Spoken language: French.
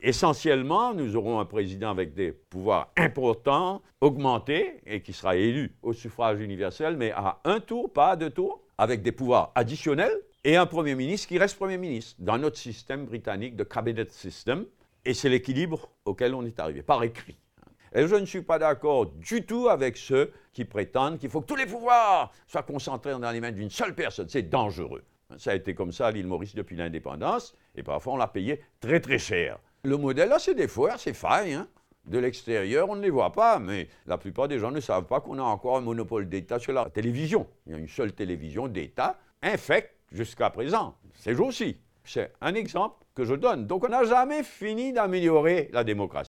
Essentiellement, nous aurons un président avec des pouvoirs importants, augmentés, et qui sera élu au suffrage universel, mais à un tour, pas à deux tours, avec des pouvoirs additionnels, et un Premier ministre qui reste Premier ministre, dans notre système britannique de cabinet system, et c'est l'équilibre auquel on est arrivé, par écrit. Et je ne suis pas d'accord du tout avec ceux qui prétendent qu'il faut que tous les pouvoirs soient concentrés dans les mains d'une seule personne. C'est dangereux. Ça a été comme ça à l'île Maurice depuis l'indépendance, et parfois on l'a payé très très cher. Le modèle a ses défauts, a ses failles. De l'extérieur, on ne les voit pas, mais la plupart des gens ne savent pas qu'on a encore un monopole d'État sur la télévision. Il y a une seule télévision d'État, infecte jusqu'à présent, ces jours-ci. C'est un exemple que je donne. Donc on n'a jamais fini d'améliorer la démocratie.